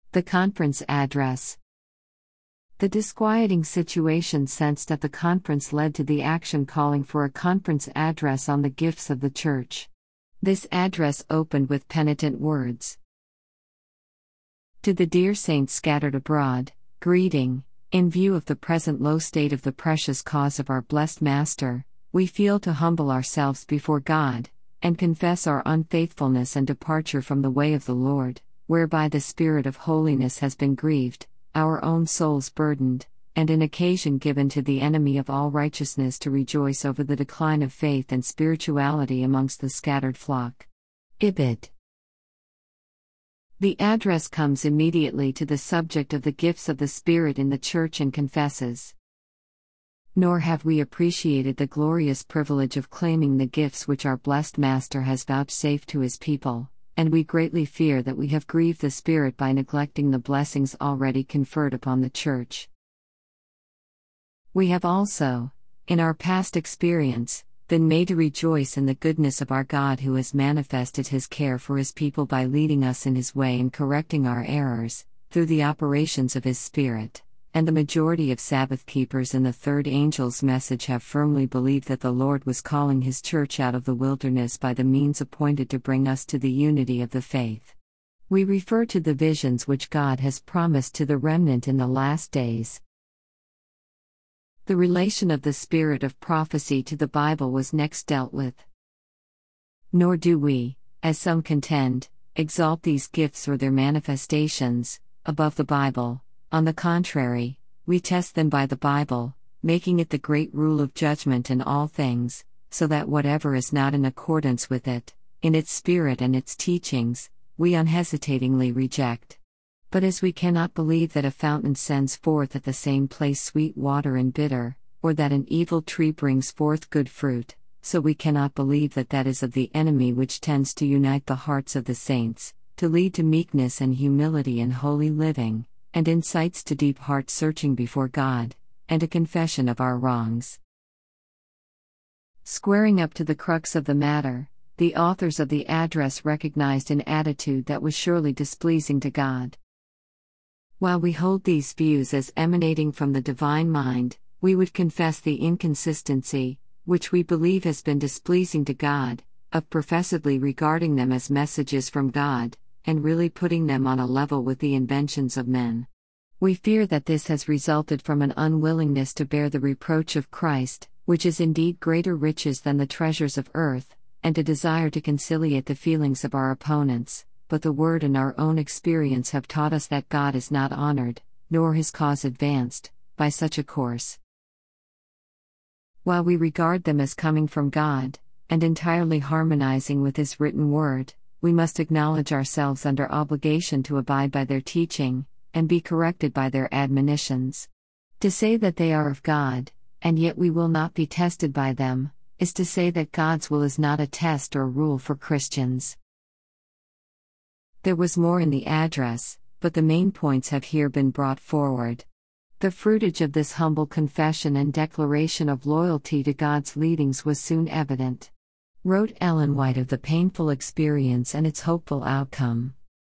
The conference address. The disquieting situation sensed at the conference led to the action calling for a conference address on the gifts of the Church. This address opened with penitent words. To the dear saints scattered abroad, greeting. In view of the present low state of the precious cause of our blessed Master, we feel to humble ourselves before God, and confess our unfaithfulness and departure from the way of the Lord, whereby the Spirit of holiness has been grieved, our own souls burdened, and an occasion given to the enemy of all righteousness to rejoice over the decline of faith and spirituality amongst the scattered flock. Ibid. The address comes immediately to the subject of the gifts of the Spirit in the Church and confesses, nor have we appreciated the glorious privilege of claiming the gifts which our blessed Master has vouchsafed to his people, and we greatly fear that we have grieved the Spirit by neglecting the blessings already conferred upon the Church. We have also, in our past experience, been made to rejoice in the goodness of our God, who has manifested his care for his people by leading us in his way and correcting our errors, through the operations of his Spirit. And the majority of Sabbath keepers in the third angel's message have firmly believed that the Lord was calling his Church out of the wilderness by the means appointed to bring us to the unity of the faith. We refer to the visions which God has promised to the remnant in the last days. The relation of the spirit of prophecy to the Bible was next dealt with. Nor do we, as some contend, exalt these gifts or their manifestations above the Bible. On the contrary, we test them by the Bible, making it the great rule of judgment in all things, so that whatever is not in accordance with it, in its spirit and its teachings, we unhesitatingly reject. But as we cannot believe that a fountain sends forth at the same place sweet water and bitter, or that an evil tree brings forth good fruit, so we cannot believe that that is of the enemy which tends to unite the hearts of the saints, to lead to meekness and humility and holy living, and incites to deep heart searching before God, and a confession of our wrongs. Squaring up to the crux of the matter, the authors of the address recognized an attitude that was surely displeasing to God. While we hold these views as emanating from the divine mind, we would confess the inconsistency, which we believe has been displeasing to God, of professedly regarding them as messages from God, and really putting them on a level with the inventions of men. We fear that this has resulted from an unwillingness to bear the reproach of Christ, which is indeed greater riches than the treasures of earth, and a desire to conciliate the feelings of our opponents. But the Word and our own experience have taught us that God is not honored, nor his cause advanced, by such a course. While we regard them as coming from God, and entirely harmonizing with his written word, we must acknowledge ourselves under obligation to abide by their teaching, and be corrected by their admonitions. To say that they are of God, and yet we will not be tested by them, is to say that God's will is not a test or rule for Christians. There was more in the address, but the main points have here been brought forward. The fruitage of this humble confession and declaration of loyalty to God's leadings was soon evident. Wrote Ellen White of the painful experience and its hopeful outcome.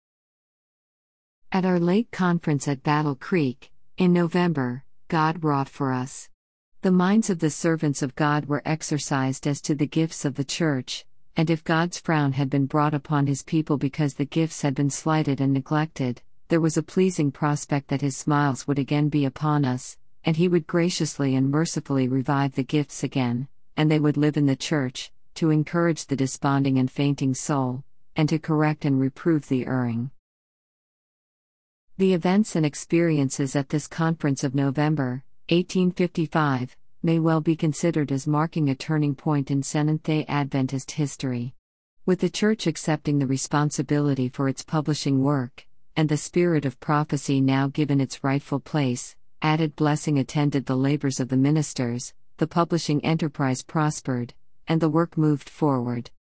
At our late conference at Battle Creek, in November, God wrought for us. The minds of the servants of God were exercised as to the gifts of the Church, and if God's frown had been brought upon his people because the gifts had been slighted and neglected, there was a pleasing prospect that his smiles would again be upon us, and he would graciously and mercifully revive the gifts again, and they would live in the Church, to encourage the desponding and fainting soul, and to correct and reprove the erring. The events and experiences at this conference of November, 1855, may well be considered as marking a turning point in Seventh-day Adventist history. With the Church accepting the responsibility for its publishing work, and the spirit of prophecy now given its rightful place, added blessing attended the labors of the ministers, the publishing enterprise prospered, and the work moved forward.